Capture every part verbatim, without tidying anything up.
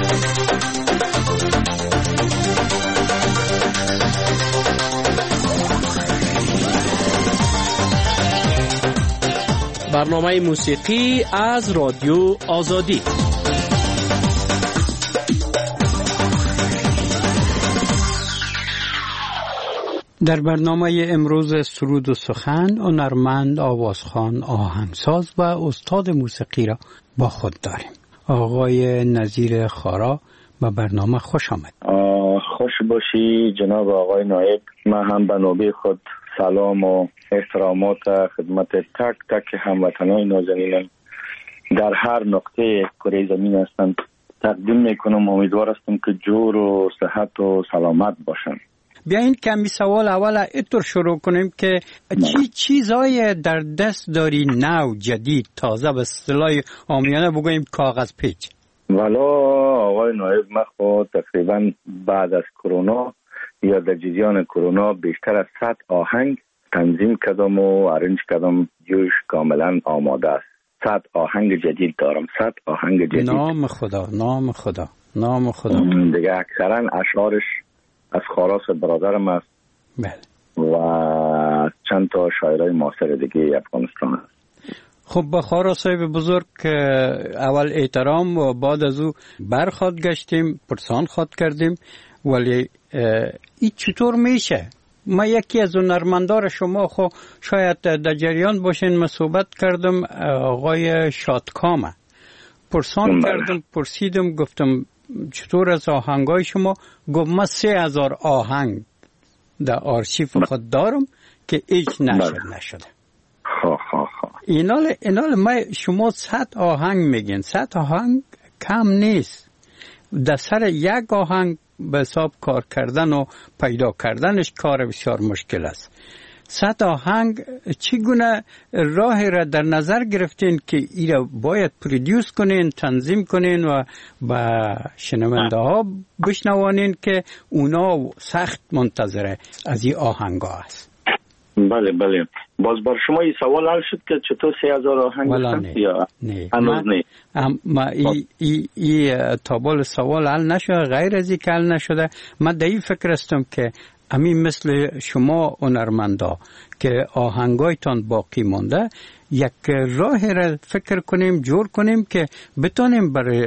برنامه موسیقی از رادیو آزادی. در برنامه امروز سرود و سخن هنرمند، آوازخوان، آهنگساز و استاد موسیقی را با خود داریم. آقای نظیر خارا به برنامه خوش آمد. خوش باشی جناب آقای نایب. من هم به نوبه خود سلام و احترامات خدمت تک تک هموطنان نازنینم در هر نقطه کره زمین هستند تقدیم میکنم. امیدوار هستم که جور و صحت و سلامت باشند. بیاین کمی سوال اول اینطور شروع کنیم که چی چیزای در دست داری نو، جدید، تازه، به اصطلاح عامیانه بگوییم کاغذ پیچ؟ والا آقای نایب، من خود تقریبا بعد از کرونا یا در جریان کرونا بیشتر از صد آهنگ تنظیم کردم و ارنج کردم. جوش کاملا آماده است. صد آهنگ جدید دارم. صد آهنگ جدید. نام خدا، نام خدا، نام خدا. دیگه اکثرا اشعارش از خاراس برادرم است. بله. و چند تا شاعرای معاصر دیگه افغانستان است. خب به خارا صاحب بزرگ اول احترام و بعد از او برخواد گشتیم، پرسان خواد کردیم، ولی این چطور میشه؟ ما یکی از هنرمندان شما خو شاید در جریان باشین، من صحبت کردم آقای شادکامه، پرسان کردم، پرسیدم، گفتم چطور از آهنگای شما؟ گفت من سه هزار آهنگ در آرشیف خود دارم که هیچ نشر نشده. خواه خواه خواه اینال اینال ما شما صد آهنگ میگین. صد آهنگ کم نیست. در سر یک آهنگ به حساب کار کردن و پیدا کردنش کار بسیار مشکل است. صد آهنگ چگونه راهی را در نظر گرفتین که این را باید پرودیوس کنین، تنظیم کنین و با شنونده ها بشنوانین که اونا سخت منتظره از این آهنگ ها است؟ بله بله. باز بر شما این سوال حل شد که چطور سه هزار آهنگ هستند یا نه؟ هنوز نه. ما ای, ای, ای تابال سوال حل نشده، غیر از این که حل نشده. من در این فکر هستم که همین مثل شما هنرمندا که آهنگایتان باقی مانده، یک راه را فکر کنیم، جور کنیم که بتونیم برای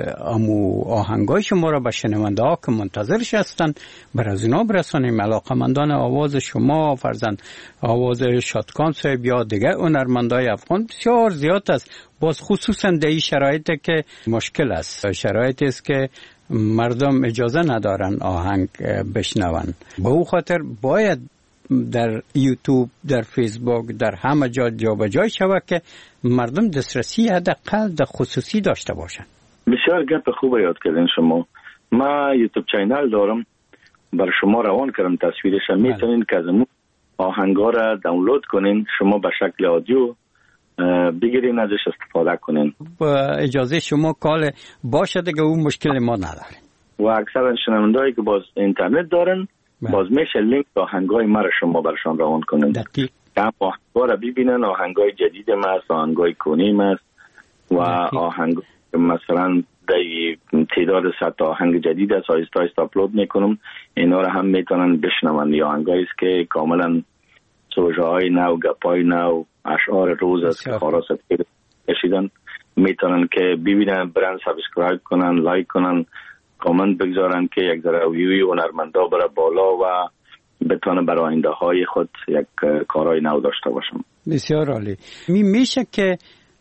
امو آهنگای شما را به شنونده ها که منتظرش هستن برای از اینا برسانیم. علاقمندان آواز شما، فرزند آواز شادکان صاحب یا دیگه هنرمندای افغان بسیار زیاد است. باز خصوصا در این شرایط که مشکل است، شرایطی است که مردم اجازه ندارن آهنگ بشنون. به او خاطر باید در یوتیوب، در فیسبوک، در همه جا جا به جای شود که مردم دسترسی حداقل در خصوصی داشته باشن. بسیار گپ خوب یاد کردین شما. ما یوتیوب چینل دارم، بر شما روان کردم تصویرش. میتونین که از اون آهنگا را دانلود کنین، شما به شکل آدیو بگیرین ازش استفاده کنین. با اجازه شما کال باشه دیگه، اون مشکل ما نداریم. و اکثر شنوندهایی که باز اینترنت دارن باز میشه لینک آهنگای ما را شما برشان روان کنین. دقیق. هم آهنگا را ببینن، آهنگای جدید ما است، آهنگای کنی ما است و آهنگ مثلا در تعداد صد آهنگ جدید است، آیستا آیستا اپلود میکنم. اینا را هم میتونن بشنون. یا آهنگایی است که کاملا سوژه های نو، گپای نو، اشعار روز است که خاراس کشیدن، میتونن که ببینن، برن سابسکرایب کنن، لایک کنن، کامنت بگذارن که یک ذره ویوی هنرمندا بره بالا و بتونه برای آینده های خود یک کارهای نو داشته باشم. بسیار عالی. می میشه که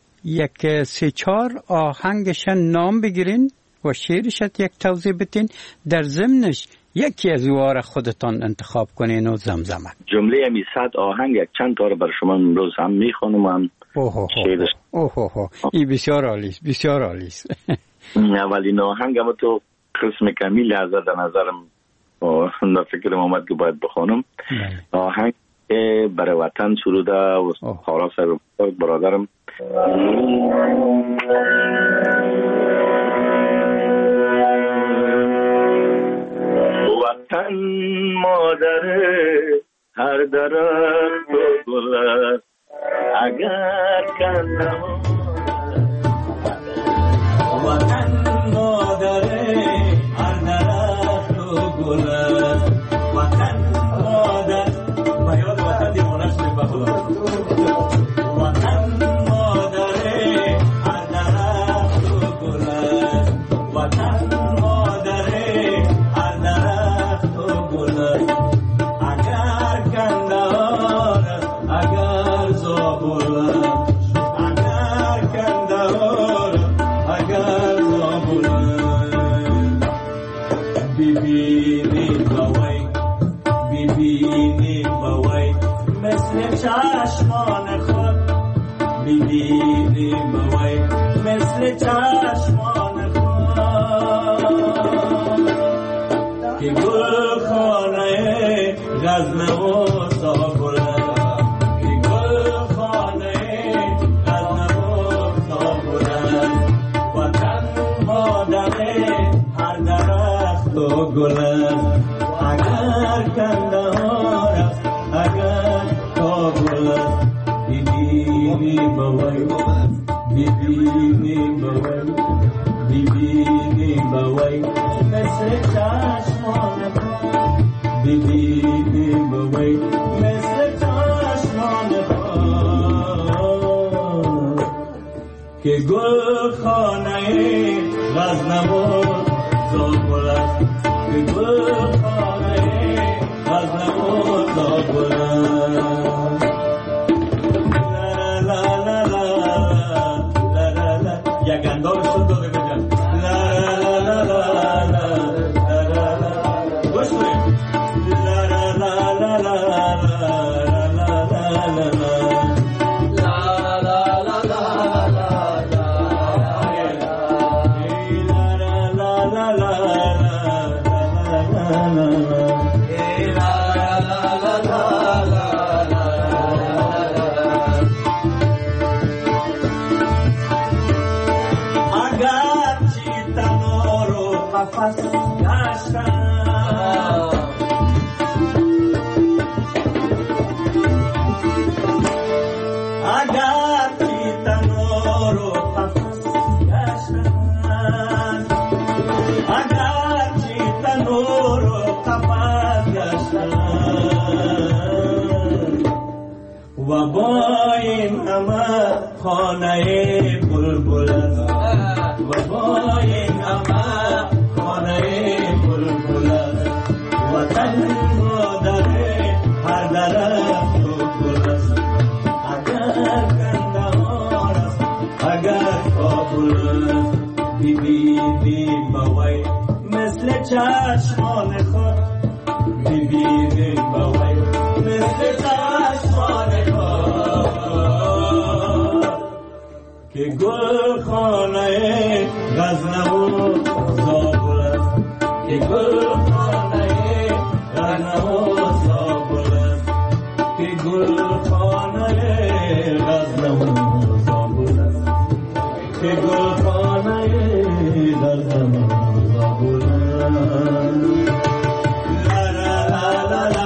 یک سه چهار آهنگش نام بگیرین و شعرش یک توضیح بدین، در ضمنش یکی از اوها خودتان انتخاب کنین و زمزمه. جمله می صد آهنگ یک چند تا رو برای شما امروز هم میخونم. هم شعرش. اوه اوه اوه. این بسیار عالی است، بسیار عالی است. اولین آهنگ هم تو قسم کمیل از در نظرم در فکرم آمد که باید بخونم. آهنگ برای وطن سروده و خاراس برادرم. وطن مادر هر درخت و گل است، اگر کندم وطن مادر چشمان خود که گل خانه غزنه و زابل که گل خانه غزنه و زابل وطن مادر هر درخت و گل اگر کندهار است اگر کابل است ببینی بوی ببینی بوی ببینی بوی مثل چشمان خود ببینی بوی مثل چشمان خود که گل خانه غزنه و زابل است که گل خانه غزنه و زابل است یک اندار شد داده بجن لا لا لا لا لا لا لا گوش کنیم لا لا لا لا لا لا لا و با این همه خانه بلبل و با این همه خانه بلبل وطن مادر هر درخت و گل است اگر کندهار است اگر کابل است ببینی بوی مثل چشمان خود ببینی بوی مثل چشمان که گل خانه غزنه و زابل است که گل خانه غزنه و زابل است که گل خانه غزنه و زابل است که گل خانه غزنه و زابل است لا لا لا لا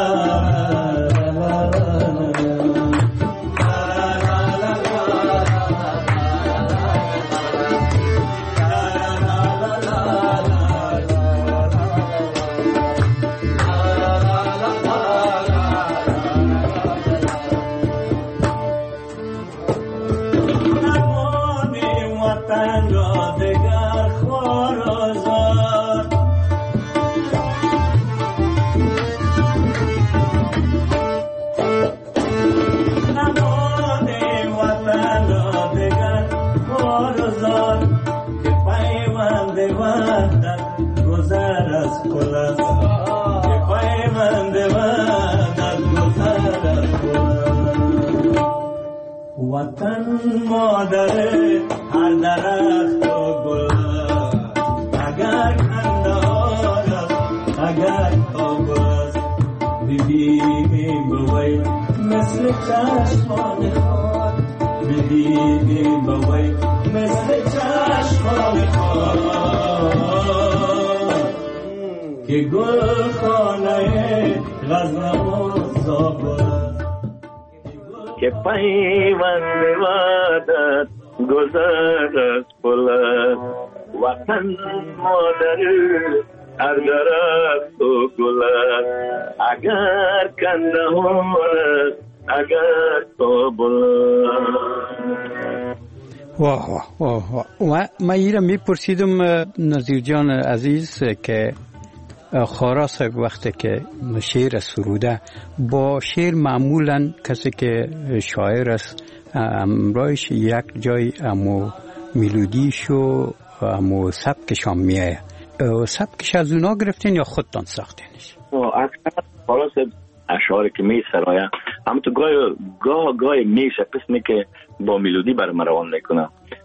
وطن مادر هر درخت و گل اگر کندهار است اگر کابل است ببینی بوی مثل چشمان خود ببینی بوی مثل چشمان خود که گل خانه غزنه و زابل که پیوند وعدت گذر از بلند وطن مادر هر درخت و گل است اگر کندهار است اگر کابل واه واه واه و من ایره میپرسیدم نظیر جان عزیز که خاراس وقتی که شعر سروده با شعر معمولا کسی که شاعر است امرایش یک جای امو میلودیش و امو سبکش هم میایه سبکش از اونا گرفتین یا خودتان ساختینش؟ اکثر خاراس اشعاری که می سرایم هم تو گاه گاه گاه میشه قسمی که با میلودی برام روان میکنم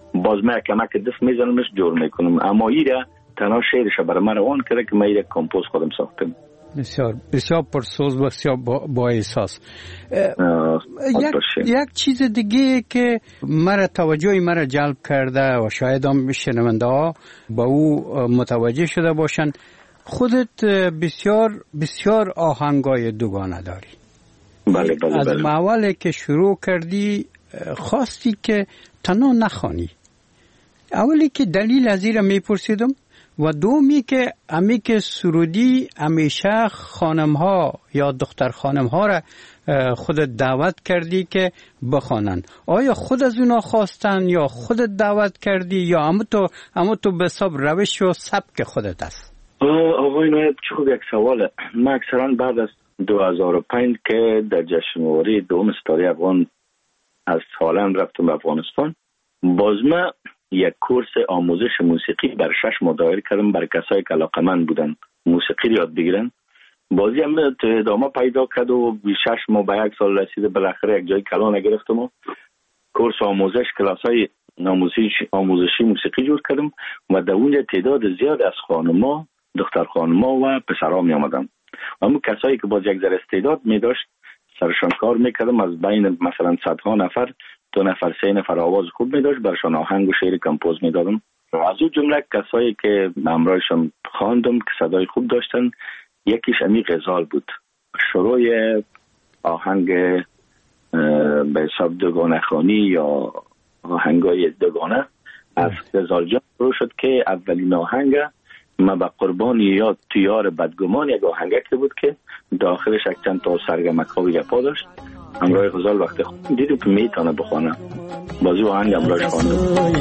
باز من کمک دست میزنمش جور میکنم. اما ایره تنها شعرش برای من روان کرده که من ایره کمپوز خودم ساختم. بسیار بسیار پرسوز، بسیار با, با احساس. یک, یک چیز دیگه که مرا توجه مرا جلب کرده و شاید هم شنونده ها با او متوجه شده باشند، خودت بسیار بسیار آهنگای دوگانه داری. بله بله از بله. اولی که شروع کردی خواستی که تنها نخوانی. اولی که دلیل از این را میپرسیدم و دومی که امی که سرودی همیشه خانم ها یا دختر خانم ها را خودت دعوت کردی که بخوانن. آیا خود از اونا خواستن یا خودت دعوت کردی یا اما تو اما تو به حساب روش و سبک خودت است؟ آقای نایب چه خوب یک سواله. من اکثرا بعد از دو هزار و پنج که در جشنواره دوم ستاره افغان از هالند رفتم به افغانستان، باز من یک کورس آموزش موسیقی بر شش ماه دایر کردم برای کسایی که علاقه‌مند بودن موسیقی رو یاد بگیرن. بازی هم ادامه پیدا کرد و شش ماه به یک سال رسیده. بالاخره یک جای کلان گرفتم و کورس آموزش کلاسای آموزشی آموزشی موسیقی جور کردم و در اونجا تعداد زیاد از خانم‌ها، دختر خانم‌ها و پسرها می آمدن. اما کسایی که باز یک ذره استعداد می داشت سرشان کار میکردم. از بین مثلا صدها نفر دو نفر سه نفر آواز خوب می داشت، برشان آهنگ و شعر کمپوز می دادم. از اون جمله کسایی که همراهشان خواندم که صدای خوب داشتن، یکیش امی غزال بود. شروع آهنگ به حساب دوگانه خانی یا آهنگای دوگانه از غزال جان شروع شد که اولین آهنگ ما به قربان یا تیار بدگمان یک آهنگه که بود که داخلش یک چند تا سرگمک ها و گپا داشت. همراه غزال وقتی خوندم دیدم که میتونه بخونه، بازی آهنگ همراهش خواندم.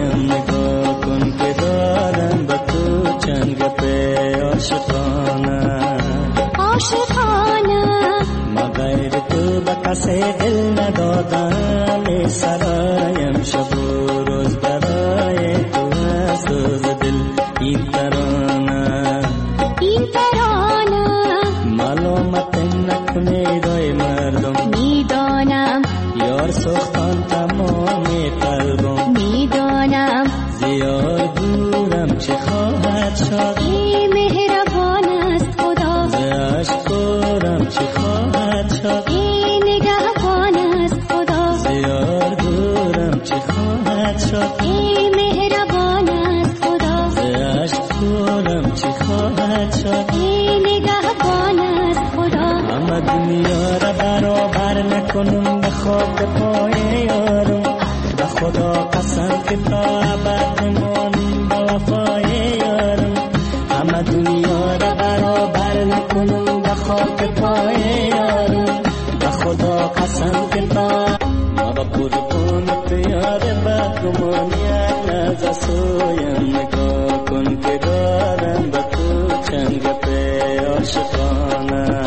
مغیر تو بکسی دل ندادم، سرایم شب و روز برای تو سوز دل. این ترانه این ترانه معلومت نکنه دای مردم، میدانم یار سختان تمام قلبم، میدانم زیار دورم چه خواهد شد. ای مهربان است خدا، زیاش دورم چه خواهد شد. ای نگهبان است خدا، زیار دورم چه خواهد شد. ای مهربان است خدا، زیاش دورم چه خواهد شد. ای نگهبان است خدا. همه دنیا را برابر نکنم به خاک پای یارم، به خدا قسم که تا ابد نمانم به وفای یارم. همه دنیا را برابر نکنم به خاک پای یارم، به خدا قسم که تا ما به قربان تو یاد بدگمانی از سویم نگاه کن که دارم به تو چند گپه عاشقانه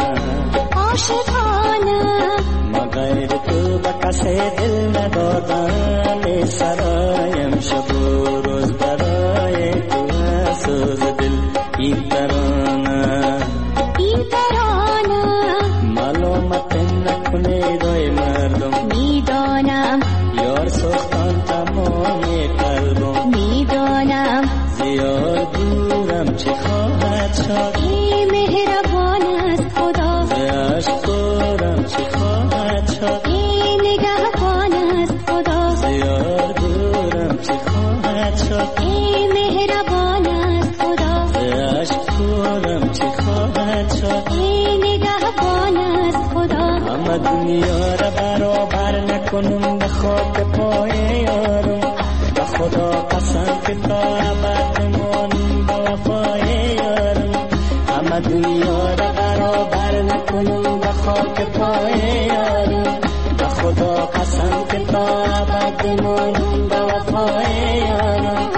عاشقانه. ما غیر تو به کسی دل ندادم، سرایم شب و روز برای تو سوز دل. این ترانه این ترانه معلومت نکنه دای مردم، میدانم یار سختان تمام قلبم، میدانم زیار دورم چه خواهد شد. ای مهربان است خدا، زیاش دورم چه خواهد شد. ای نگهبان است خدا، زیار دورم چه خواهد شد. ای مهربان است خدا، زیاش دورم چه خواهد شد. ای نگهبان است خدا. همه دنیا را برابر نکنم به خاک پای یارم، به خدا قسم که تا ابد نمانم به وفای یارم. همه دنیا را برابر نکنم به خاک پای یارم، به خدا قسم که تا ابد نمانم به وفای یارم.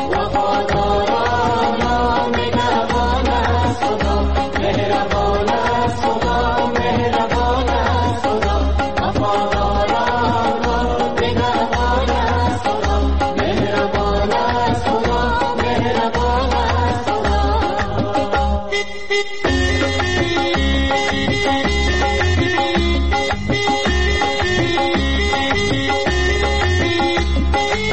وفادارانم نگهبان است خدا، مهربان است خدا، مهربان است خدا. وفادارانم نگهبان است خدا، مهربان است خدا، مهربان است خدا.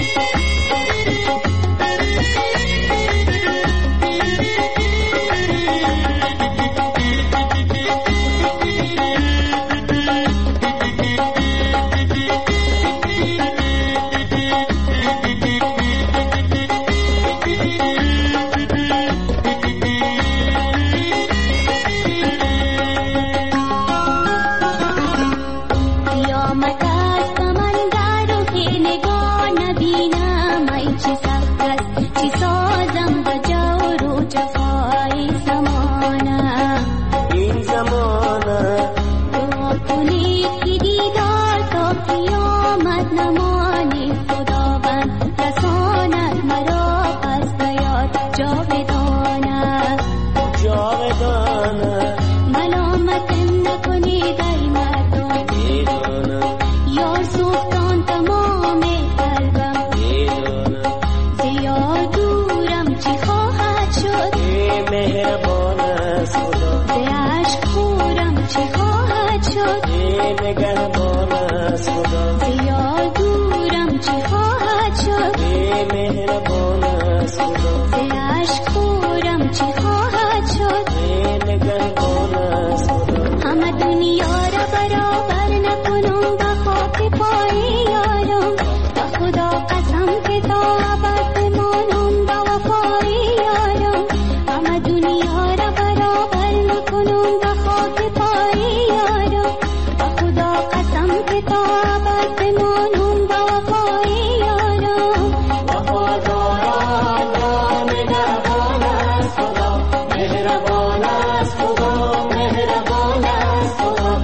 مهربان است خدا ز عشق خورم چه خواهد شد نگهبان است خدا ز یار دورم چه خواهد شد مهربان است خدا ز عشق خورم چه خواهد شد نگهبان است خدا همه دنیا را برابر نکنم به خاک پای یارم به خدا قسم که تا ابد بمانم به وفای یارم همه دنیا را برابر نکنم به خاک پای یارم به خدا قسم که تا ابد بمانم به وفای یارم وفاداران را نگهبان است خدا مهربان است خدا مهربان است خدا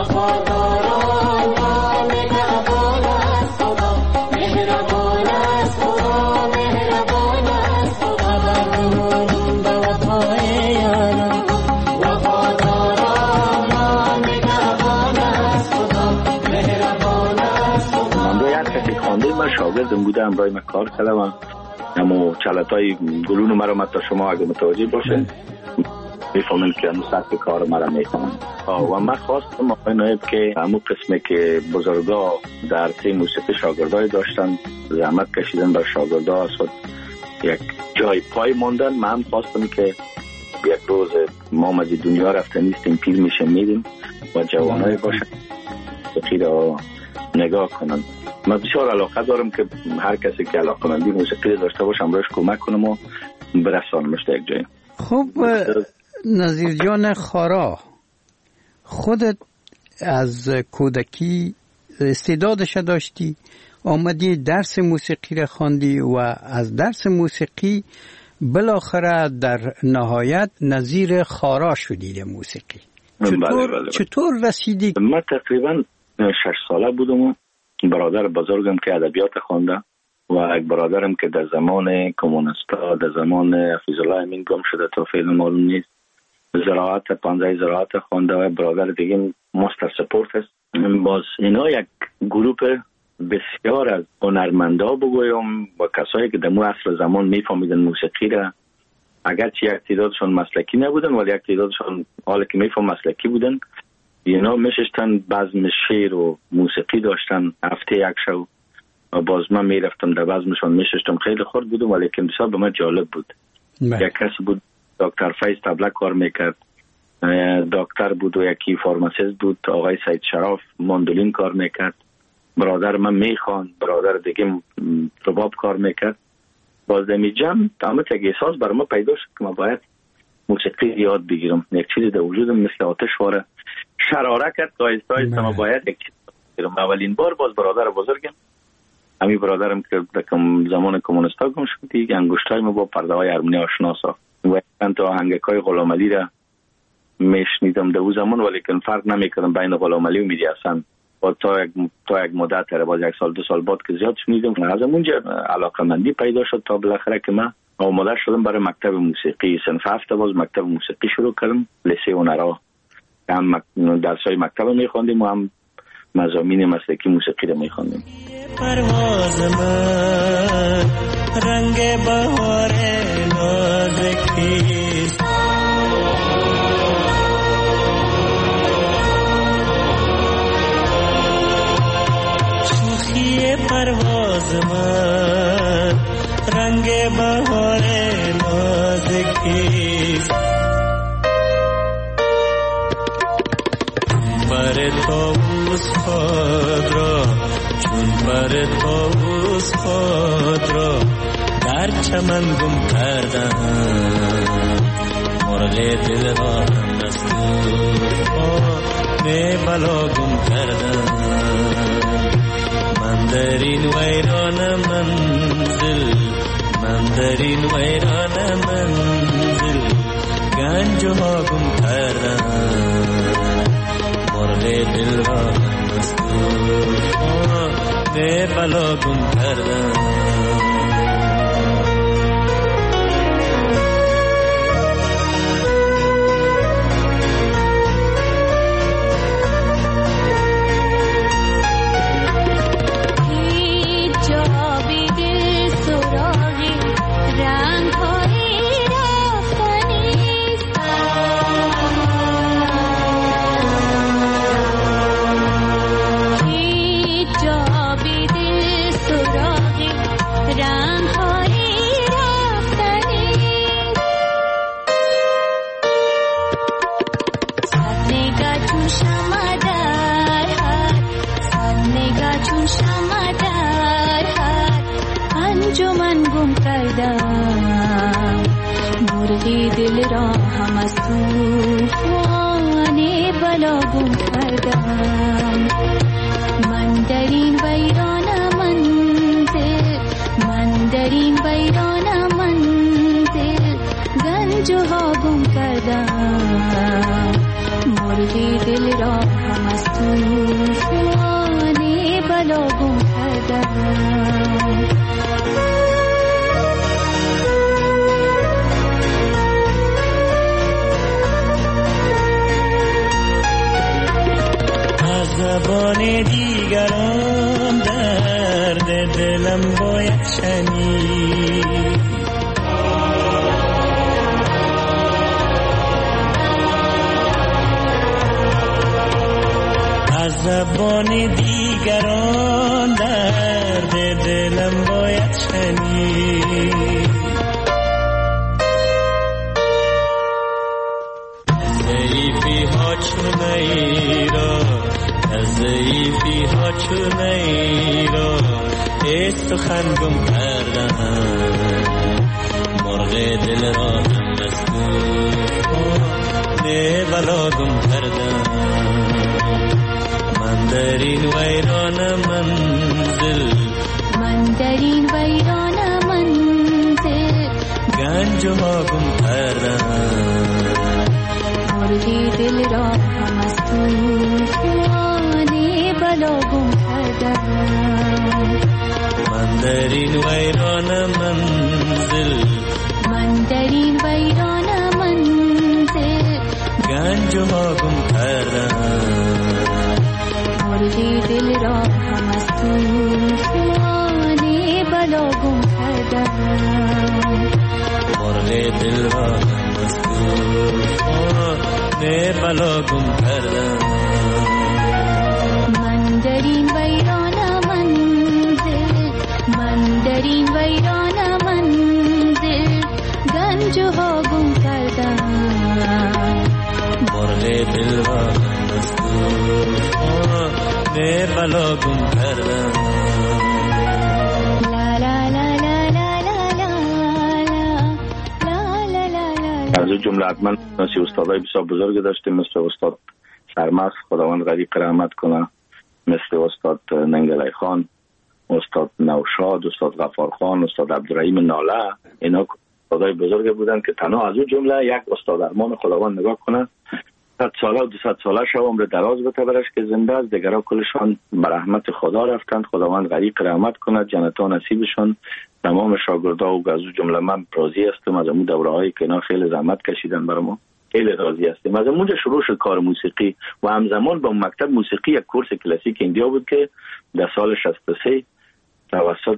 وفاداران را نگهبان است خدا مهربان است خدا مهربان است خدا بمانم به وفای یارم وفاداران را نگهبان است خدا مهربان است خدا من روی هر کسی خوانده من شاگردم بوده همراه من کار کردم اما چلتای گلون مرا متا شما اگه متوجه باشه میفهمین که همون سطح کار مرا میکنم و من خواستم آقای نایب که همون قسمه که بزرگا در سی موسیقی شاگردای داشتن زحمت کشیدن بر شاگردا اصلا یک جای پای موندن من هم خواستم که یک روز ما مجی دنیا رفته نیستیم پیر میشه میدیم و جوانای باشن موسیقی را نگاه کنن من بسیار علاقه دارم که هر کسی که علاقه مندی موسیقی داشته باشم روش کمک کنم و برسانمش تا یک جای. خب نظیر جان خارا خودت از کودکی استعدادش داشتی آمدی درس موسیقی را خواندی و از درس موسیقی بالاخره در نهایت نظیر خارا شدی موسیقی چطور, بله بله بله. چطور رسیدی؟ من تقریبا شش ساله بودم و برادر بزرگم که ادبیات خوانده و یک برادرم که در زمان کمونیستا در زمان حفیظ الله امین گم شده تا فعلا معلوم نیست زراعت پانزده زراعت خوانده و برادر دیگه ماستر سپورت است. باز اینا یک گروپ بسیار از هنرمندا بگویم و کسایی که در مو عصر زمان میفهمیدن موسیقی را اگرچه یک تعدادشون مسلکی نبودن ولی یک تعدادشون حالا که میفهم مسلکی بودن اینا میشستن بزم شعر و موسیقی داشتن هفته یک شو و باز من میرفتم در بزمشون میشستم خیلی خورد بودم ولی که بسیار به من جالب بود. یک کسی بود دکتر فیض تبله کار میکرد دکتر بود و یکی فارماسیست بود آقای سید شراف ماندولین کار میکرد برادر من میخوان برادر دیگه رباب کار میکرد باز دمی جمع تمام یک احساس بر ما پیدا شد که من باید موسیقی یاد بگیرم یک چیزی در وجودم مثل آتش واره شراره کرد که آیسته آیسته ما باید یک چیز بگیرم. اولین بار باز برادر بزرگم همین برادرم که در زمان کمونیستا گم شد دیگه انگشتای ما با پرده های ارمنی آشنا ساخت و چند تا آهنگکای غلام علی را میشنیدم در اون زمان ولی که فرق نمیکردم بین غلام علی و میری حسن و تا یک تا یک مدت تر باز یک سال دو سال بعد که زیاد شنیدم از اونجا علاقه‌مندی پیدا شد تا بالاخره که من آماده شدم برای مکتب موسیقی صنف هفت باز مکتب موسیقی شروع کردم لیسه هنرها هم درسای مکتب میخواندیم و هم مضامین مسلکی موسیقی رو میخواندیم. پرواز من رنگ بهار نازکیست شوخی پرواز من رنگ بهار نازکیست بر طاووس خود را چون بر طاووس خود را در چمن گم کردم مرغ دل را هم دستور می بلا گم کردم من در این ویران منزل من در این ویران منزل گنج ها گم کردم مرغ دل را هم دستور می بلا گم کردم جا به دل سراغ رنگ های را مردی دل را هم از طوفان بلا گم کردم. من در این ویران منزل، من در این ویران منزل گنج ها گم کردم. مردی دل را هم از طوفان بلا گم کردم. زبان دیگران درد دلم باید شنید. از زبان دیگران درد دلم باید شنید. ضعیفی ها چون ایران، ضعیفی ها چون ایرا ای سخن گم کردن. مرغ دل را هم از طوفان بلا گم کردن. من در این ویران منزل، من در این ویران منزل گنج ها گم کردن. مرغی دل را هم از طوفان بلا گم کردم. من در این ویران منزل، من در این ویران منزل گنج ها گم کردم. مرغی دل را هم از طوفان بلا گم کردم. مرغ دل را هم از طوفان بلا گم کردم. من در این ویران منزل، من در این ویران منزل گنج ها گم کردم. مرغ دل را هم از طوفان بلا گم کردم. لا لا لا لا لا لا لا لا لا لا. از این جمله حتما نسی استادای بسیار بزرگ داشتیم، مثل استاد سرمست خداوند غریق رحمت کنه، مثل استاد ننگلای خان، استاد نوشاد، استاد غفار خان، استاد عبدالرحیم ناله. اینا استادای بزرگ بودن که تنها از اون جمله یک استاد ارمان خداوند نگاه کنه صد ساله و دوصد ساله شو عمر دراز بده برش که زنده است. دیگرها کلشان به رحمت خدا رفتند. خداوند غریق رحمت کنه، جنتا نصیبشون. تمام شاگردا و از اون جمله من راضی هستم از اون دوره‌هایی که اینا خیلی زحمت کشیدن برای ما. خیلی راضی هستیم. از اونجا شروع شد کار موسیقی و همزمان با مکتب موسیقی یک کورس کلاسیک ایندیا بود که در سال شصت و سه توسط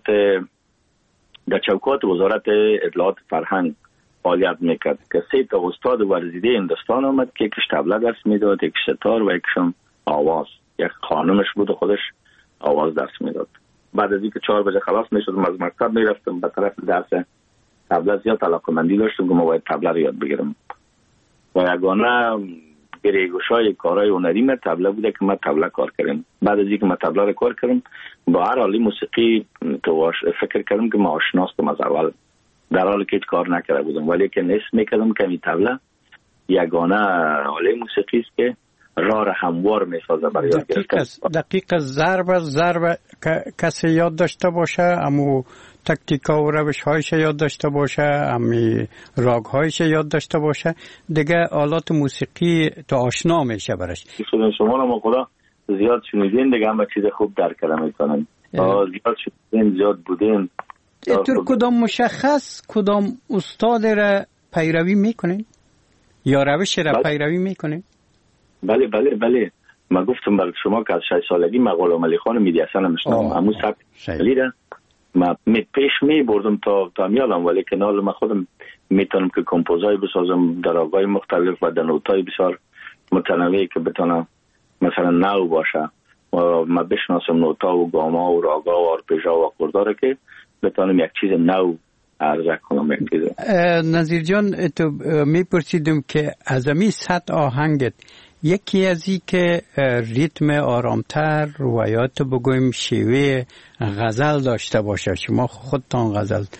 در چوکات وزارت اطلاعات فرهنگ فعالیت میکرد که سه تا استاد ورزیده هندوستان آمد که یکیش طبله درس میداد، یکیش ستار و یکیشم آواز. یک خانمش بود و خودش آواز درس میداد. بعد از اینکه چهار بجه خلاص میشدم از مکتب میرفتم به طرف درس طبله. زیاد علاقه‌مندی داشتم که ما باید طبله رو یاد بگیرم و یگانه گریگوشای کارهای هنری من طبله بوده که من طبله کار کردم. بعد از اینکه من طبله رو کار کردم با هر حالی موسیقی تو فکر کردم که ما آشناستم از اول، در حالی که هیچ کار نکرده بودم، ولی که نصف میکردم که این طبله یگانه حاله موسیقی است که راه هموار میسازه برای یاد گرفتن. دقیق ضرب ضرب کسی یاد داشته باشه، امو تکتیکا و روش هایش یاد داشته باشه، امی راگ هایش یاد داشته باشه، دیگه آلات موسیقی تو آشنا میشه برش. شما رو ما خدا زیاد شنیدین دیگه، همه چیز خوب درک کردن میکنن. زیاد شنیدین، زیاد بودین. اینطور کدام مشخص کدام استاد را پیروی میکنین یا روش را پیروی میکنین؟ بله بله بله. ما گفتم برای شما که از شش سالگی من غلام علی خان میدی حسن میشنم، همو سبک لیره ما می پیش می بردم تا تا میالم، ولی که نال ما خودم میتونم که کمپوزای بسازم در آوای مختلف و در نوتای بسیار متنوعی که بتونم مثلا نو باشه و ما بشناسم نوتا و گاما و راگا و آرپیژا و آکورداره که بتونم یک چیز نو عرضه کنم. یک چیز نظیر جان تو میپرسیدم که از امی صد آهنگت یکی از این که ریتم آرامتر و یا تو بگویم شیوه غزل داشته باشه، شما خودتان غزل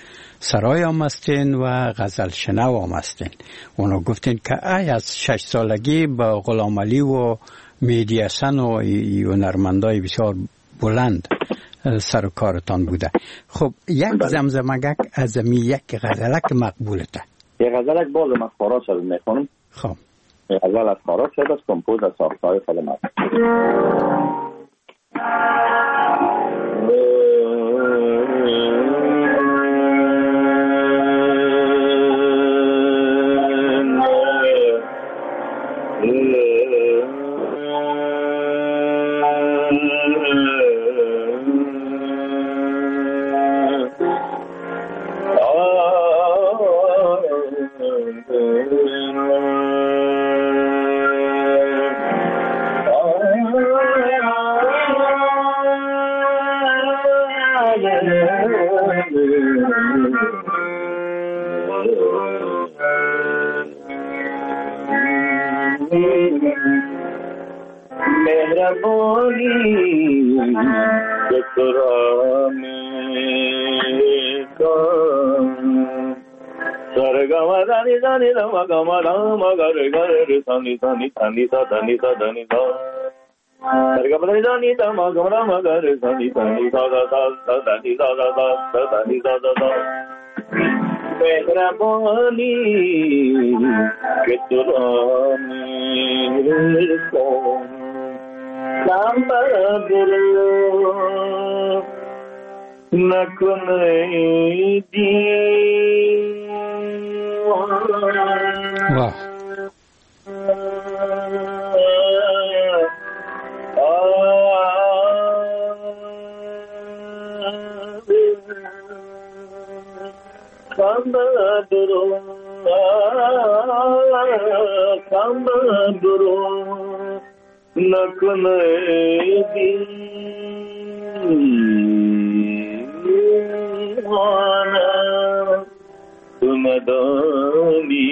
سرای هم هستین و غزل شنو هم هستین. اونو گفتین که ای از شش سالگی با غلام علی و مهدی حسن و هنرمندای بسیار بلند سر و کارتان بوده. خب یک زمزمگک از می یک غزلک مقبولته. یک غزلک باز من خارا شد میخونم. خب غزل از خارا شد از کمپوز از ساختای کلمات. Dani dani dani da dani da dani da. Sarga dani dani da ma ga ma ma ga re dani dani da da da da dani da da da da dani da da da. Mehrabani ke turani ko samba dilo na kunai di. Wow. Samba duro, samba duro, nakunai di, wana, tumadani,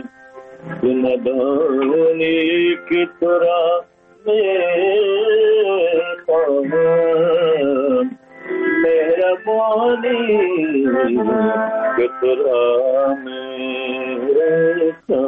tumadani kitura me kama. मेहरबानी कितना मेरे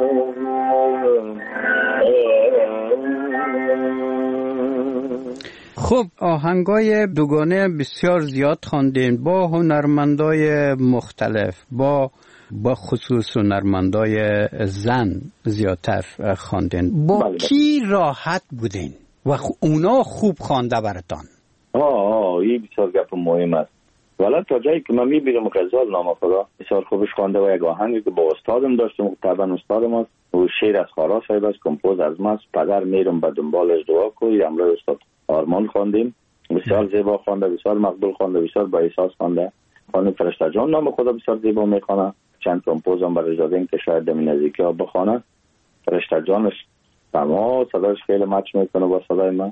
خب آهنگای دوگانه بسیار زیاد خواندین با هنرمندای مختلف، با با خصوص هنرمندای زن زیادتر خواندین. با بله کی راحت بودین و اونا خوب خوانده براتان؟ آه این بسیار گپ مهم است. ولی تا جایی که من میبینم غزال نام خدا بسیار خوبش خوانده و یک آهنگی که با استادم داشتم، طبعا استادم است و شعر از خارا صاحب است، کمپوز از ماست. پدر میرم به دنبالش دعا کنی، امروز استاد آرمان خواندیم، بسیار زیبا خوانده، بسیار مقبول خوانده، بسیار با احساس خوانده. خانم فرشته جان نام خدا بسیار زیبا میخوانه. چند کمپوز هم برای دادیم که شاید دمی نزدیکی ها بخوانه. فرشته جانش تمام صدایش خیلی مچ میکنه با صدای من.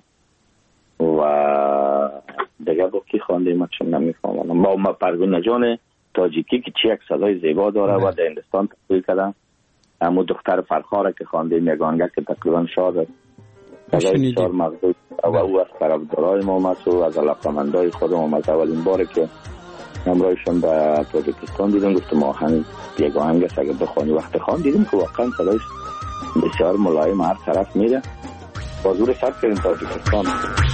و دیگه با کی خوانده من چون نمیفهمم. با ما پروین جان تاجیکی که چه یک صدای زیبا داره و در هندوستان تحصیل کردن. اما دختر فرخاره که خوانده میگانگه که تقریبا شاده صدای بسیار مقبول و او از طرفدارای ما است و از علاقه‌مندای خودم از اولین باره که همراهشون به تاجیکستان دیدم گفتم آهنگ یک آهنگ است اگه بخوانی. وقت خوان دیدم که واقعا صدایش بسیار ملایم هر طرف میره. بازور سر کردیم تاجیکستان.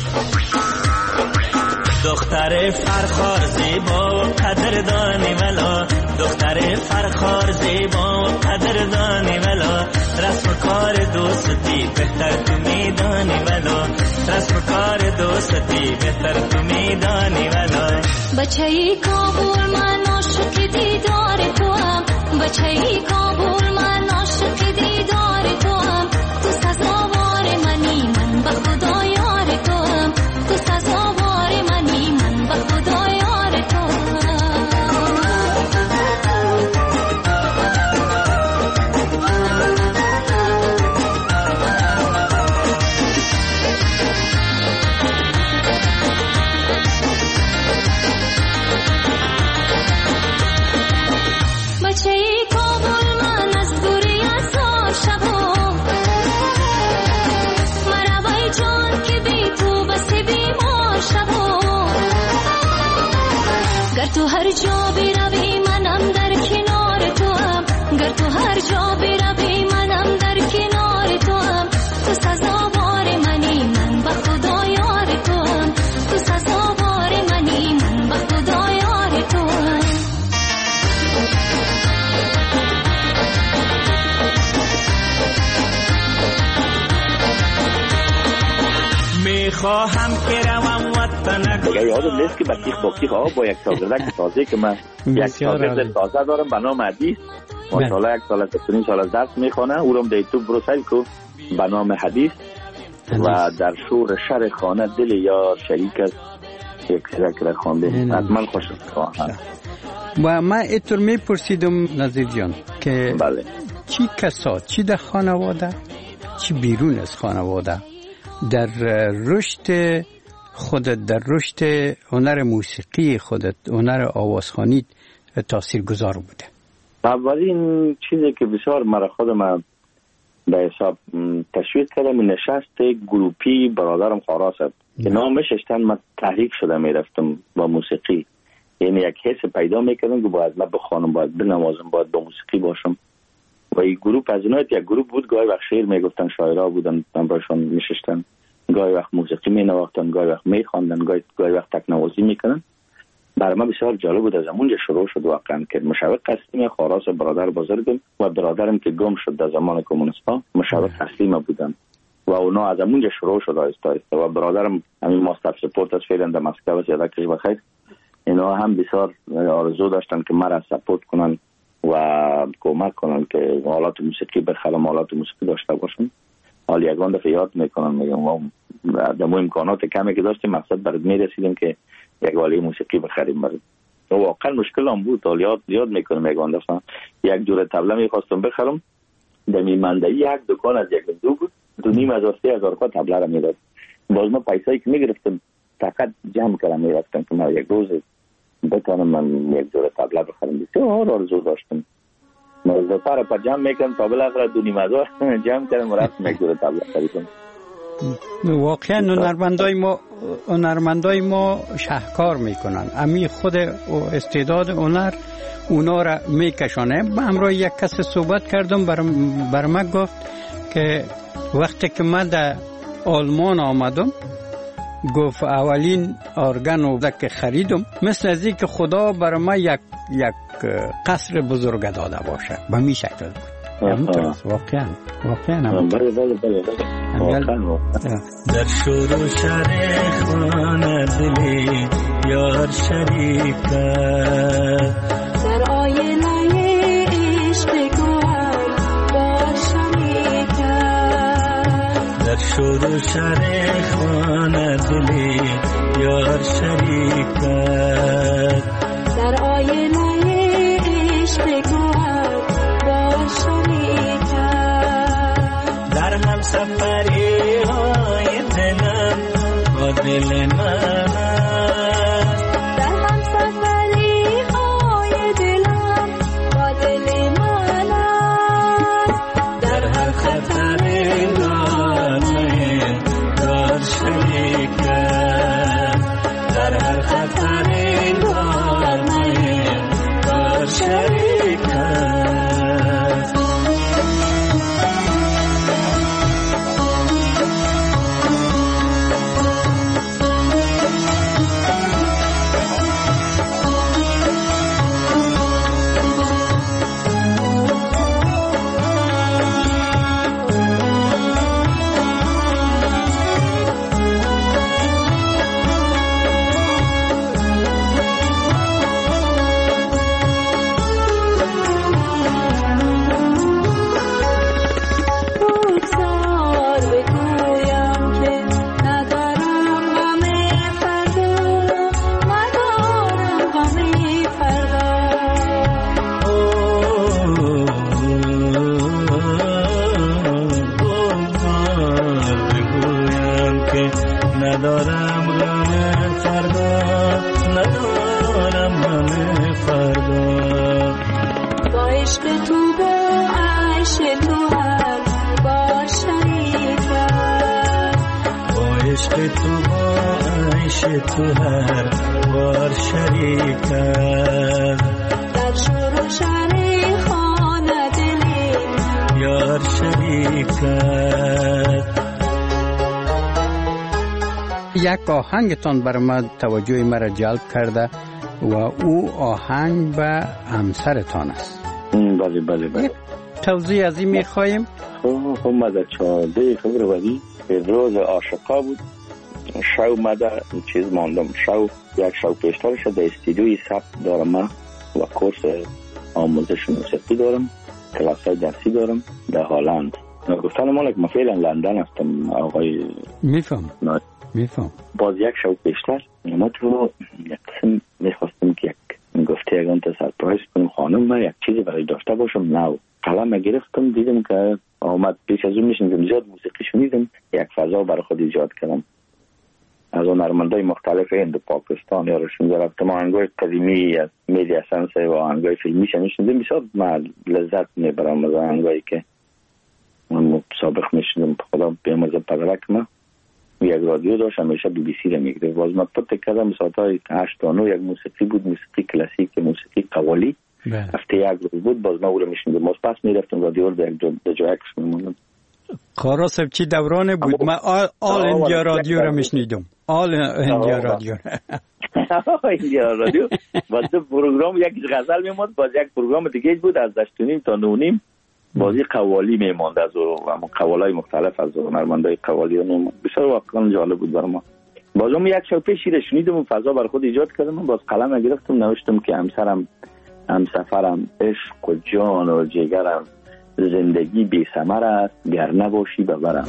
دختر فرخار زیبا قدردانی ولا، دختر فرخار زیبا قدردانی ولا، رسم کار دوستی بهتر تو میدانی ولا، رسم کار دوستی بهتر تو میدانی ولا. بچه‌ای کابل من عاشق دیدار تو هم، بچه‌ای کابل من عاشق دیدار تو هم، تو سزاوار منی من به خدا یار تو هم، تو سزاوار منی من به خدا یار تو هم. بچه‌ای کابل من از دوری از تو شبم، مرابای جان که بی تو بس بیمار شبم. گر تو هر جا بروی منم در میخواهم که روم وطن دیگه یادم نیست که بکیخ باکیخ ها با یک شاگردک تازه که من یک شاگرد تازه دارم به نام حدیث ماشاءالله یک سال از سنین سال از درس میخونه او رو در یوتیوب برو سرچ کو به نام حدیث و در شور شر خانه دل یار شریک است یک ذکر خوانده حتما خوشم خواهم. و من اینطور میپرسیدم نظیر جان که بله چی کسا چی در خانواده چی بیرون از خانواده در رشد خودت در رشد هنر موسیقی خودت هنر آوازخوانی تاثیر گذار بوده؟ اولین چیزی که بسیار مرا خودم به حساب تشویق کردم نشست گروپی برادرم خاراس که نامش اشتن من تحریک شده میرفتم با موسیقی، یعنی یک حس پیدا میکردم که باید من بخوانم باید بنوازم باید با موسیقی باشم و این گروپ از اونها یک گروپ بود گاهی وقت شعر میگفتن شاعرها بودن براشون میشستن گاهی وقت موسیقی مینواختن گاهی وقت میخواندن گاهی گاهی وقت تکنوازی میکنن. برای من بسیار جالب بود. از اونجا شروع شد واقعا که مشوق قسیم خاراس برادر بزرگم و برادرم که گم شد در زمان کمونیست‌ها مشوق قسیم بودن و اونا از اونجا شروع شد آهسته آهسته و برادرم همین ماستر سپورت از فعلا در مسکو زیاده کش بخیر اینا هم بسیار آرزو داشتن که مرا سپورت کنن و کمک کنن که آلات موسیقی بخرم آلات موسیقی داشته باشم. حالا یگان دفعه یاد میکنن میگم ما در امکانات کمی که داشتیم مقصد برد میرسیدیم که یک آله موسیقی بخریم برد و واقعا مشکل هم بود. حالا یاد, یاد میکنم یگان دفعه یک جور تبله میخواستم بخرم در میمندهی یک دکان از یک دو بود دو نیم هزار سه هزار کا تبله را میداد. باز ما پیسایی که میگرفتم فقط جمع کردم میرفتم که من یک روز بتانم من یک جور تبله بخرم. بسیار آرزو داشتم مزدتر پا جمع میکنم تابل اقرا دو نیم هزار جمع کردم و رفتم یک جور تبله خریدم. واقعا هنرمندای ما هنرمندای ما شهکار میکنن امی خود استعداد هنر اونا را میکشانه. من همراه یک کس صحبت کردم بر, بر من گفت که وقتی که من در آلمان آمدم گفت اولین ارگن رو که خریدم مثل از این که خدا بر من یک یک قصر بزرگ داده باشه به می شکل بود. واقعا واقعا بله بله بله واقعا در شور و شر خانه دلی یار شریک در آینه عشق گوهر با شریک در شور و شر خانه دلی یار شریک در آینه عشق گوهر با شریک در هم سفری های دلم با دل من در هم سفری های دلم با دل من در هر خطر نازم دار شریک در هر خطر نازم دار شریک ندارم غم فردا ندارم غم فردا با عشق تو با عشق تو هر با شریک با عشق تو با عشق تو هر بار شریک در شور و شر خانه دلی یار شریک یک آهنگتان بر من توجه مرا جلب کرده و او آهنگ به همسرتان است. بله بله بله توضیح از این میخوایم. خب خب ما در چهارده فبروری روز عاشقا بود شو مده چیز ماندم. شو یک شو پیشترش در استودیوی ثبت دارم و کورس آموزش موسیقی دارم، کلاس های درسی دارم در هلند. گفتن مالک ما فعلا لندن هستم آقای میفهم میفهم. باز یک شو پیشتر ما تو یک قسم میخواستم که یک گفته اگران تا سرپرایز کنم خانم من یک چیزی برای داشته باشم. نو قلم گرفتم دیدم که آمد پیش از اون میشنیدم زیاد موسیقی شنیدم، یک فضا برای خود ایجاد کردم. از اون هنرمندای مختلف هند و پاکستان یا رشون رفتم آهنگای قدیمی از میدیا سنس و آهنگای فیلمی شنیدم. بسیار من لذت میبرم از آهنگایی که من سابق میشنیدم. خدا بیامرزه پدرک من یک رادیو داشت همیشه بی بی سی رو میگرفت. باز من پت کردم ساعتهای هشت تا نه یک موسیقی بود، موسیقی کلاسیک، موسیقی قوالی. هفته یک روز بود باز من او رو میشنیدم. باز پس میرفتم رادیو رو به جای اکس میموندم. خاراسب چی دورانه بود؟ من آل, آل اندیا رادیو رو میشنیدم. آل اندیا رادیو اندیا رادیو باز پروگرام یک غزل میموند، باز یک پروگرام دیگه بود از دشت و نیم تا نه نیم بازی قوالی میماند از و قوالای مختلف از هنرمندای قوالی و نم. بسیار واقعا جالب بود برای ما. بازم یک شب پیش شیر شنیدم و فضا برای خود ایجاد کردم. باز قلم گرفتم نوشتم که همسرم همسفرم عشق و جان و جگرم، زندگی بی ثمر است گر نباشی ببرم.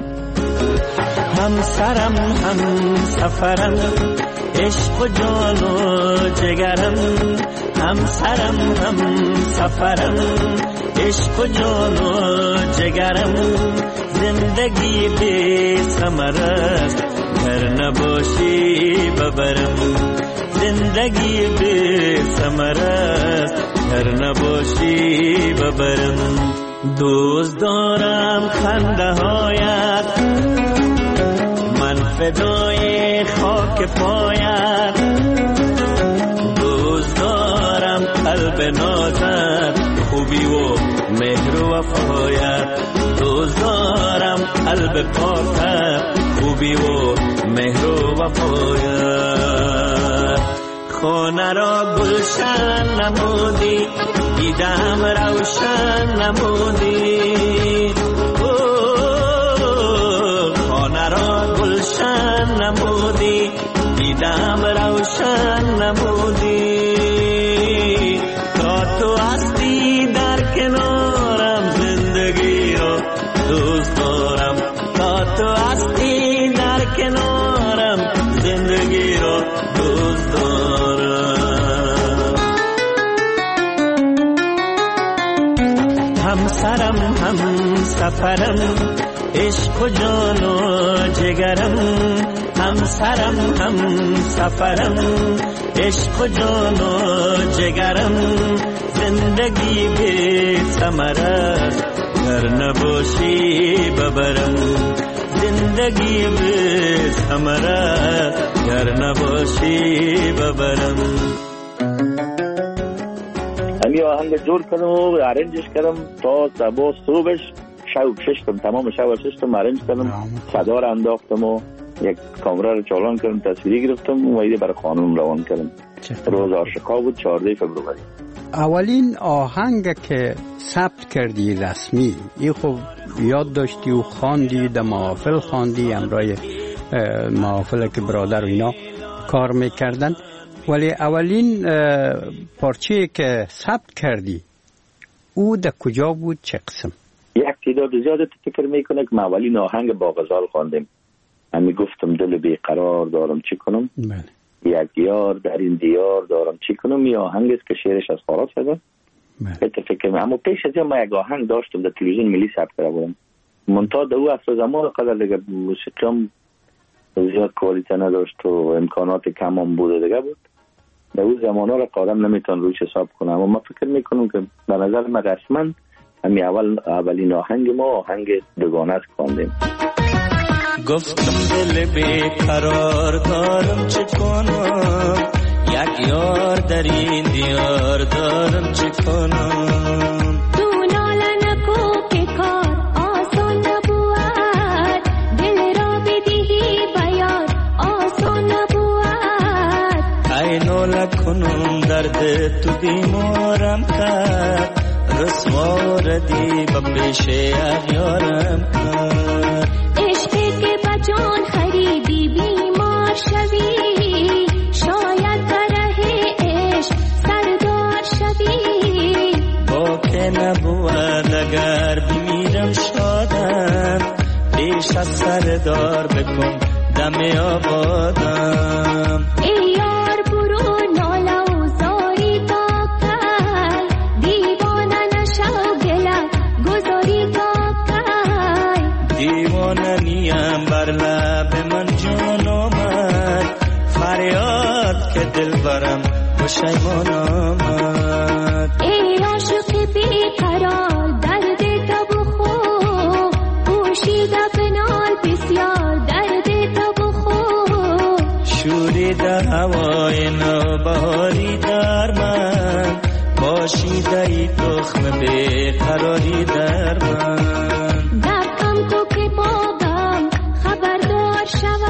همسرم همسفرم عشق و جان و جگرم، همسرم همسفرم عشق و جان و جگرم، زندگی بی ثمر است گر نباشی ببرم، زندگی بی ثمر است گر نباشی ببرم. دوست دارم خنده هایت، من فدای خاک پایت، دوست دارم قلب نازت، خوبی و مهر و وفایت، دوست دارم قلب پاکت، خوبی و مهر و وفایت. خانه را گلشن نمودی، دیدم روشن نمودی، خانه را گلشن نمودی، دیدم روشن نمودی. تا تو هستی در کنارم زندگی رو دوست دارم، تا تو هستی در کنارم زندگی رو دوست دارم. همسرم همسفرم عشق و جان و جگرم، همسرم همسفرم عشق و جان و جگرم، زندگی بی ثمر است گر نباشی ببرم، زندگی بی ثمر است گر نباشی ببرم. همی آهنگ جور کردم و ارنجش کردم تا صبح صبحش شب ششتم، تمام شب ششتم ارنج کردم، صدا رو انداختم و یک کامرا رو چالان کردم، تصویری گرفتم و ایده برای خانم روان کردم. روز عاشقا بود چهارده فبروری. اولین آهنگ که ثبت کردی رسمی ای خب یاد داشتی و خواندی، در محافل خواندی، همراه محافل که برادر و اینا کار میکردن، ولی اولین پارچه که ثبت کردی او در کجا بود، چه قسم؟ یک تعداد زیاده فکر میکنه که من اولین آهنگ با غزال خواندم. همی گفتم دل بیقرار دارم چی کنم، بله. یک یار در این دیار دارم چی کنم، یه آهنگ است که شعرش از فاراد شده. بله. فکر میکنم اما پیش از این ما یک آهنگ داشتم در تلویزیون ملی ثبت کرده بودم، منتها در او اصلا زمان قدر دیگه موسیقیم زیاد کوالیته نداشت و امکانات کم هم بود دیگه بود. در اون زمانه را قادم نمیتون روش حساب کنم، اما من فکر میکنم که به نظر من رسما همی اول اولین آهنگ ما آهنگ دوگانه است خواندیم. گفتم دل بیقرار دارم چه کنم، یک یار در این دیار دارم چه کنم. تو ناله نکو که کار آسان نبود، دل را بدهی بیار آسان نبود. ای ناله کنم درد تو بیمارم کرد، رسوار دی بپیش اغیارم کرد. عشقی که بجان خریدی بیمار از سردار بکن دم آبادم. ای یار برو ناله و زاری تا کی، دیوانه نشو گله گذاری تا کی. دیوانه نیم بر لب من جان آمد، فریاد که دل برم پشیمان آمد. ای عاشق بیقرار درد تو بخور، پوشیده بنال بسیار درد تو بخور. شوریده هوای نوبهاری در من، باشیده ای تخم بیقراری در من. دقم تو که بابم خبردار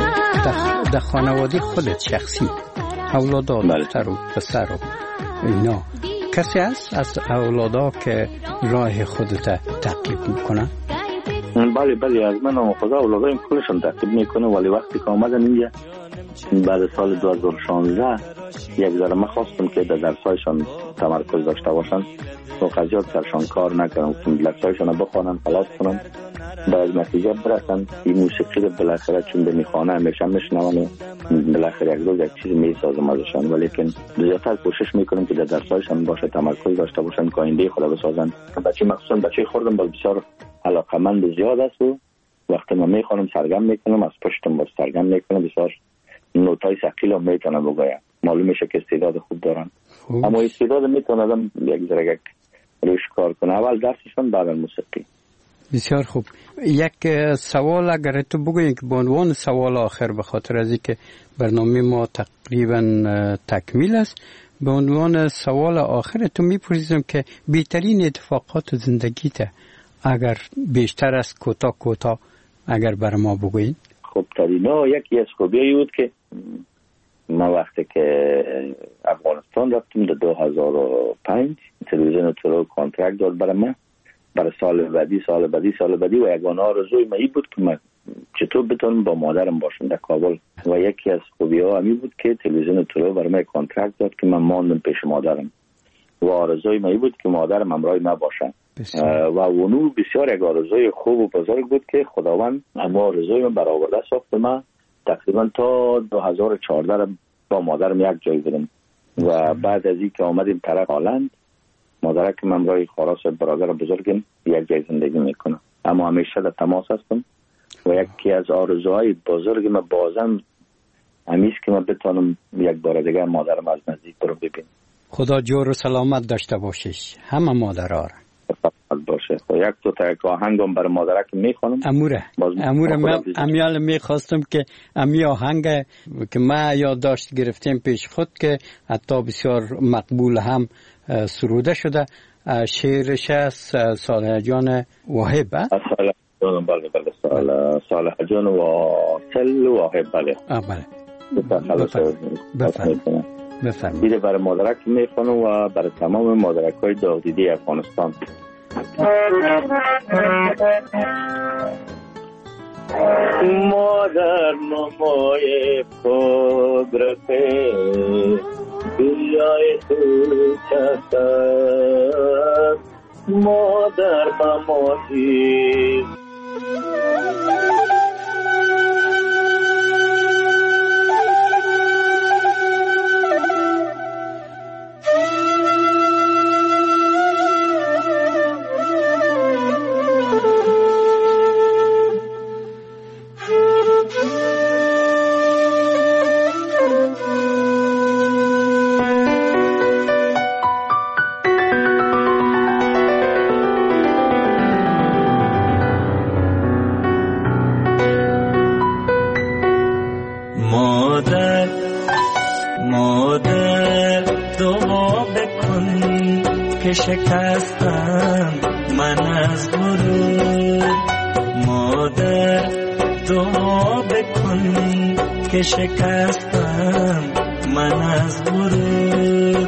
شود. در خانواده خودت شخصی اولادات دختر و پسر و اینا کسی هست از اولادا که راه خودت تعقیب میکنه؟ بله بله از من و خدا اولادایم کلشون تعقیب میکنه، ولی وقتی که آمدن اینجا بعد سال دو هزار و شانزده یک ذره من خواستم که در درسایشان تمرکز داشته باشن و قضیات سرشان کار نکنم که درسایشان بخوانن خلاص کنم باید نتیجه برسن. این موسیقی رو بالاخره چون به میخوانه همیشه میشنوم بالاخره یک روز یک چیز میسازم ازشان، ولیکن زیادتر کوشش میکنم که در درسایشان باشه تمرکز داشته باشن که آینده خدا بسازن. بچه مخصوصا بچه خوردم باز بسیار علاقمند زیاد است و وقتی من میخوانم سرگرم میکنم از پشتم باز سرگرم میکنم، بسیار نوتای ثقیل هم میتونم بگویم. معلوم میشه که استعداد خوب دارن خوب. اما استعداد میتونه آدم یک ذره روش کار کنه، اول درسشون بعد موسیقی. بسیار خوب. یک سوال اگر تو بگویی که به عنوان سوال آخر به خاطر از اینکه برنامه ما تقریبا تکمیل است، به عنوان سوال آخر تو میپرسیدم که بهترین اتفاقات زندگیت اگر بیشتر از کوتاه کوتاه اگر بر ما بگویید. خب ترینا یکی از خوبیایی بود که ما وقتی که افغانستان رفتیم در دو هزار و پنج تلویزیون تورو کانترکت داد برای من برای سال بعدی سال بعدی سال بعدی و یگانه آرزوی من این بود که من چطور بتونم با مادرم باشم در کابل و یکی از خوبی‌ها همین بود که تلویزیون تورو برای من کانترکت داد که من ماندم پیش مادرم و آرزوی من این بود که مادرم همراه من باشه و اونو بسیار یک آرزوی خوب و بزرگ بود که خداوند اما آرزوی من برآورده ساخت. من تقریبا تا دو هزار و چهارده با مادرم یک جای بودم و بعد از این که آمدیم طرف هالند مادرک من همراه خاراس برادر بزرگم یک جای زندگی میکنه، اما همیشه در تماس هستم و یکی از آرزوهای بزرگ من بازم همیشه که من بتونم یک بار دیگه مادرم از نزدیک برو ببینم. خدا جور و سلامت داشته باشیش همه مادرها را باشه. و یک دو تا یک آهنگم برای مادرک میخونم. اموره اموره من امیال میخواستم که امی آهنگ که ما یادداشت گرفتیم پیش خود که حتی بسیار مقبول هم سروده شده، شعرش است صالح جان واحب. صالح جان بله بله صالح صالح جان واصل واحب بله بله بفرمایید بفرمایید. دیده برای مادرک میخونم و برای تمام مادرک های داغ دیده افغانستان. مادر نمای قدرت دنیای تو چست مادر بماتی شکستم من از غرور، مادر دعا بکن که شکستم من از غرور.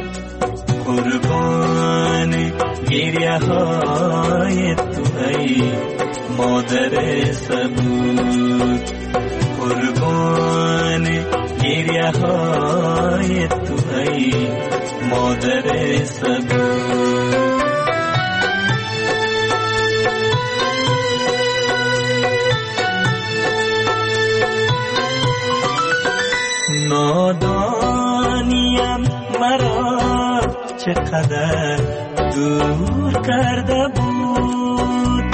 قربان گریه های تو ای مادر صبور، قربان گریه های تو ای مادر صبور. چقدر دور کرده بود.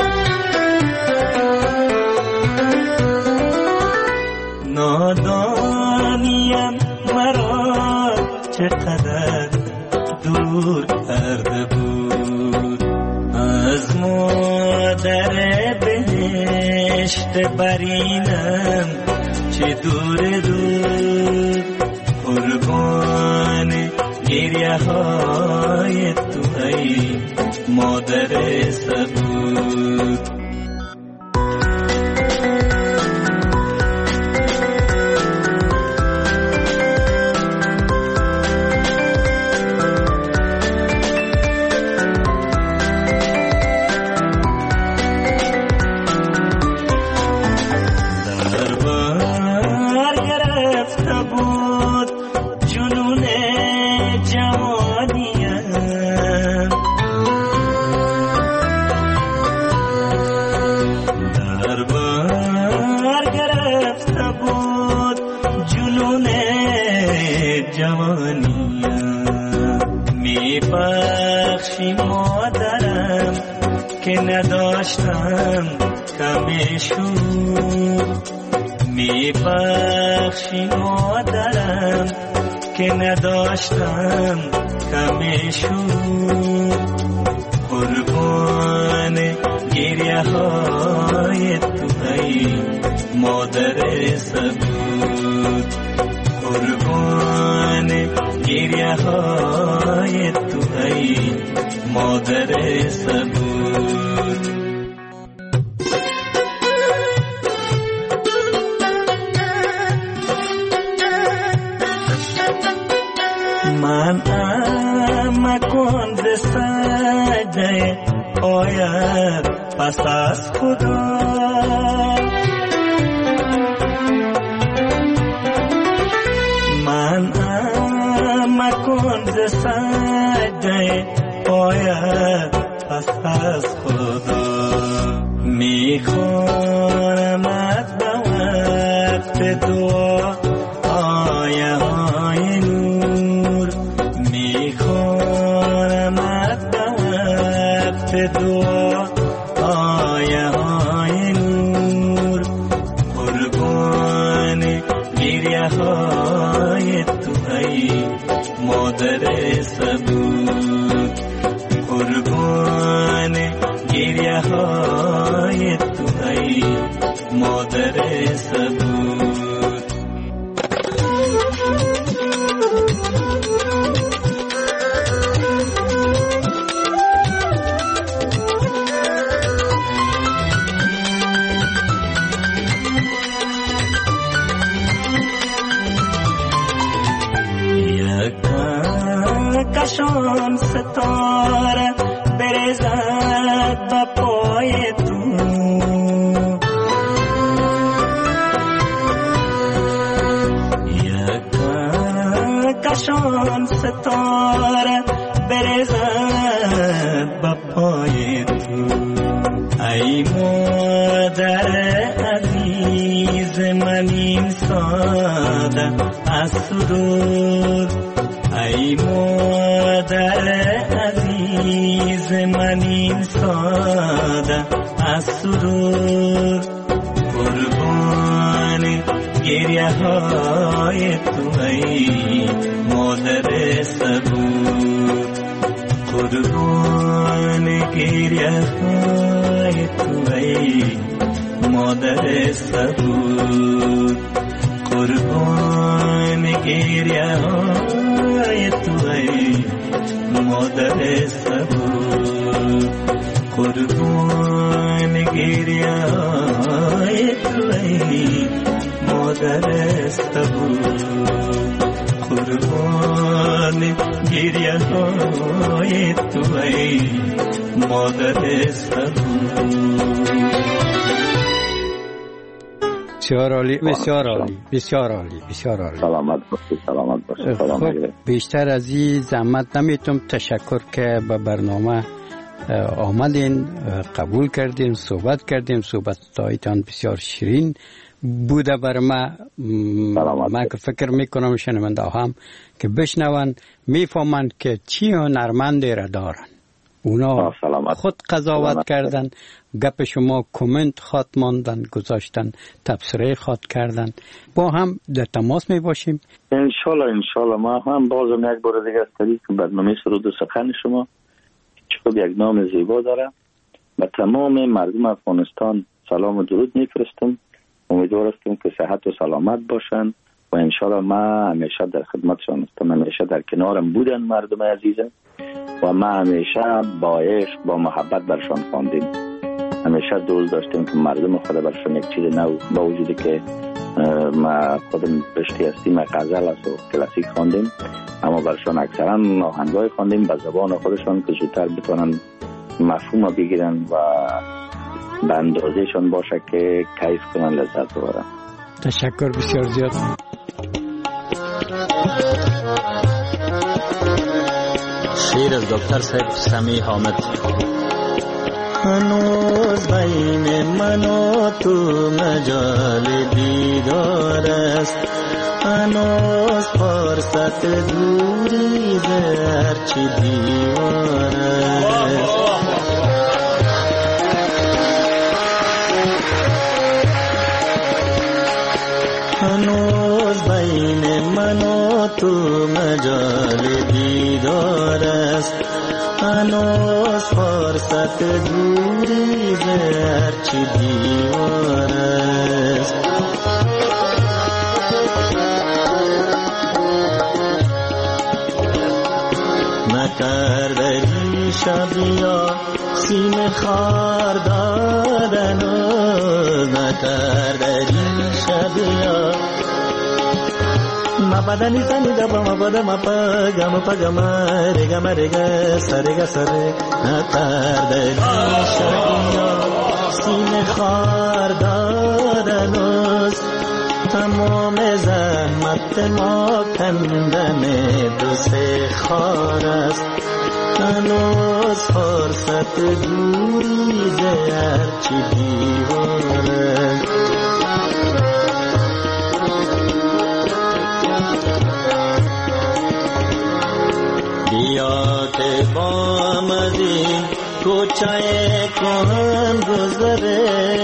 نادانیم مرا چقدر دور کرده بود. از مادر بهشت برینم چه دور دور، قربان گریه های تو ای مادر صبور. نداشتم کمیشون می بخشی مادرم که نداشتم کمیشون، قربان گریه های تو ای مادر صبور، قربان گریه های تو ای مادر صبور. من ام کن ز سجده آید پس از خدا، من ام کن ز سجده آید پس از خدا. میخوانم از به وقت دعا آیه های نور، میخوانم از به وقت دعا آیه های نور، قربان گریه های تو ای مادر صبور، قربان گریه های تو ای مادر صبور. کشان ستاره برزد با پای تو، یکا کشان ستاره برزد با پای تو. ای مادر عزیز من این ساده از سرور، ای مادر عزیز من این ساده از سرور، قربان گریه های تو ای مادر صبور، قربان گریه های تو ای مادر صبور، قربان گریه های تو ای مادر صبور، قربان گریه های تو ای مادر صبور، قربان گریه های تو ای مادر صبور. بسیار عالی، بسیار عالی، بسیار عالی، بسیار عالی. سلامت باشید، سلامت باشید. خب بیشتر از این زحمت نمیتونم تشکر که به برنامه آمدین، قبول کردیم، صحبت کردیم. صحبت هایتان بسیار شیرین بوده بر ما. من که فکر میکنم شنونده هم که بشنون میفهمند که چی هنرمندی را دارن. اونا خود قضاوت کردن، گپ شما کامنت خواد ماندن، گذاشتن، تبصره خواد کردن. با هم در تماس می باشیم انشالله. انشالله ما هم بازم یک بار دیگه از طریق برنامه سرود و سخن شما چون یک نام زیبا داره و تمام مردم افغانستان سلام و درود میفرستم. امیدوار هستم که صحت و سلامت باشن و انشالله ما همیشه در خدمتشان هستم. همیشه در کنارم بودن مردم عزیزم و ما همیشه با عشق با محبت برشان خواندیم. همیشه دوست داشتیم که مردم خود برشان یک چیز نو، با وجودی که ما خودم رشته هستیم غزل است و کلاسیک خواندیم، اما برشان اکثرا آهنگای خواندیم به زبان خودشان که زودتر بتونن مفهوم بگیرن و به اندازهشان باشه که کیف کنن، لذت ببرن. تشکر بسیار زیاد. شعر از دکتر صاحب سمی حامد. هنوز بین من و تو مجال دیدار است، هنوز فرصت دوری ز هرچی دیوار است. هنوز بین من و تو مجال دیدار است، هنوز فرصت دوری ز هرچی دیوار است. نکرده شبیا سینه خار دادن، نکرده شبیا ما بدنی زنی دبا ما بدا ما پا گم پا گم رگم رگ سرگ سرگ. نکرده شبیا سینه خار دادن، تمام زحمت ما کندن دو سه خار است. هنوز فرصت دوری ز هرچی دیوار است. بیا که با مدین کوچه کهن گذره،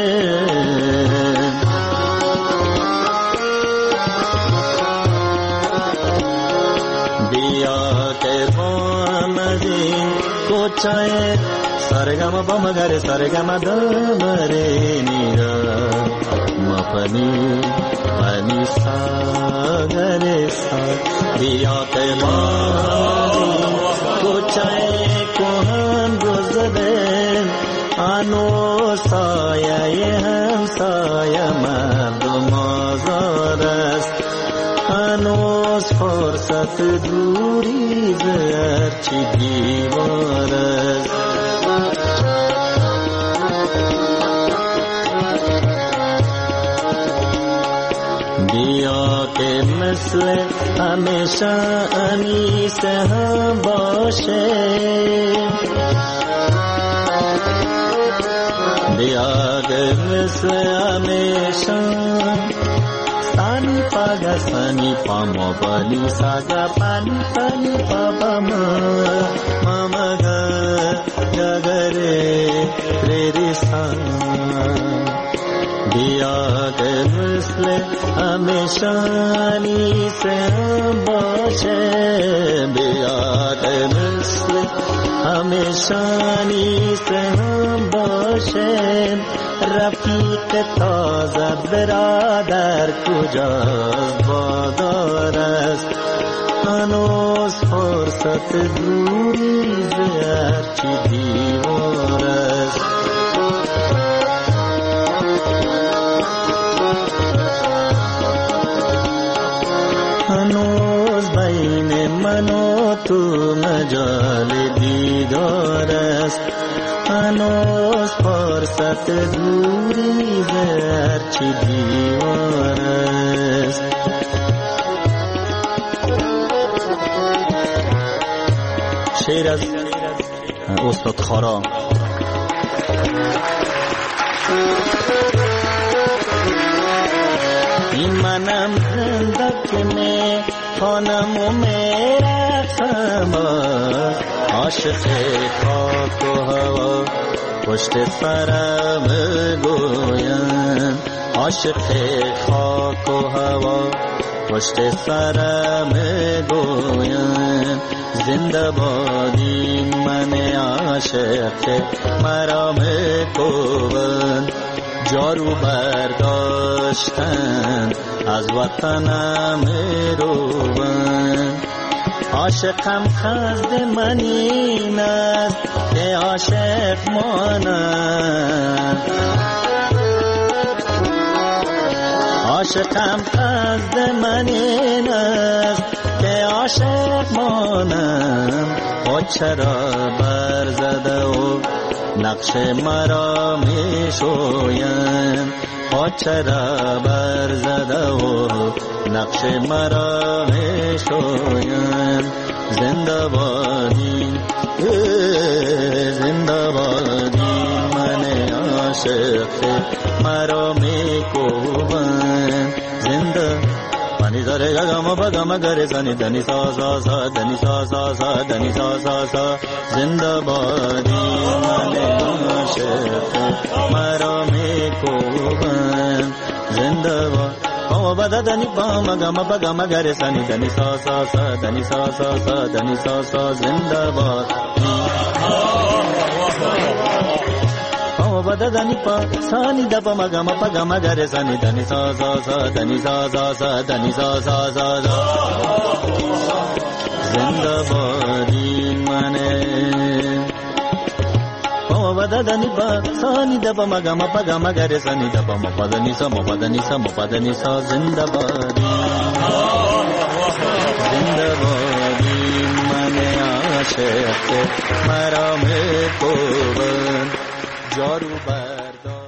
بیا که با مدین کوچه سرگم با مگر سرگم دمره نیرا مپنی پنی ساگر ساگ. بیا که با کوچه کهن گذره، آنو سایه هم سایه مردم آزار است. هنوز فرصت دوری ز هرچی دیوار است. بیا که مثل همیشه انیس هم باشه، بیا که مثل همیشه Pani paga sani pama bali saga pani pani papa ma mama ga jagare krishna diya ke misle hameshani se bache diya ke misle hameshani se bache رفیق تازه برادر کجاست بادار است. هنوز فرصت دوری ز هرچی دیوار است. هنوز بین من و تو مجال دیدار است، هنوز فرصت دوری ز هرچی دیوار است. شعر از استاد خارا. این منم زندگی می خانم و میرخم، عاشق خاک و هوا پشت سرم گویم، عاشق خاک و هوا پشت سرم گویم. زنده بادی من عاشق مرا میکوبند، جارو برداشتن از وطنم میروبند. عاشقم خزد من این است که عاشق مانم، عاشقم خزد من این است که عاشق مانم. خود چرا برزده و نقش مرا می شویم، خود چرا برزده و نقش مرا می شویم. زنده بادی زنده بادی من عاشق مرا می کوبند. زنده پانی داره گم و بگم گره زنی دنی سا سا سا دنی سا سا سا دنی سا سا سا. زنده بادی من عاشق مرا می کوبند. زنده باد او بدا دنی با مگم بگم گره زنی دنی سا سا سا دنی سا سا سا دنی سا سا. زنده باد او بدا دنی پا سانی دپا مگم پگم گره زنی دنی سا سا سا دنی سا سا سا دنی سا سا سا. زنده بادی منه او بدا دنی پا سانی دپا مگم پگم گره زنی دپا مپدنی سا مپدنی سا مپدنی سا. زنده بادی زنده بادی منه عاشق مرا میکوبند، جارو بردار.